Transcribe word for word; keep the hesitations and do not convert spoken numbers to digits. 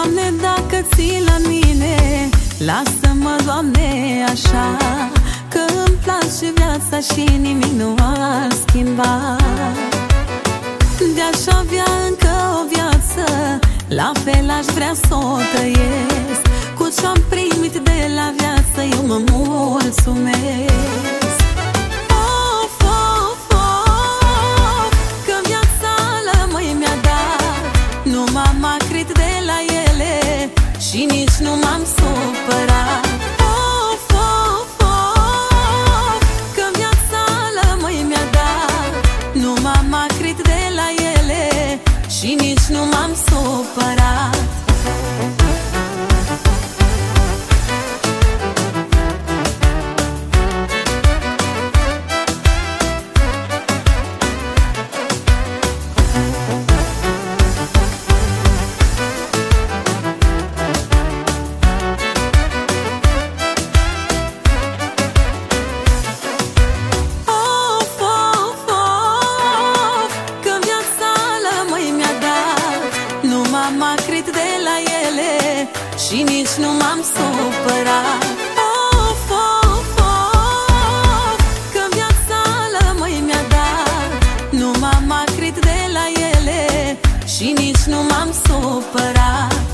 Doamne, dacă ții la mine, lasă-mă, Doamne, așa, că îmi place viața și nimic nu ar schimba. De-aș avea încă o viață, la fel aș vrea să o trăiesc. Cu ce-am primit de la viață eu mă mulțumesc. Of, of, of, că viața lămâi mi-a dat. Nu m-am acrit de la ele și nici nu m-am supărat. Of, of, of, că viața lămâi mi-a dat. Nu m-am acrit de la ele și nici nu m-am supărat. M-am acrit de la ele și nici nu m-am supărat. Of, of, of, că viața lămâi mi-a dat. Nu m-am acrit de la ele și nici nu m-am supărat.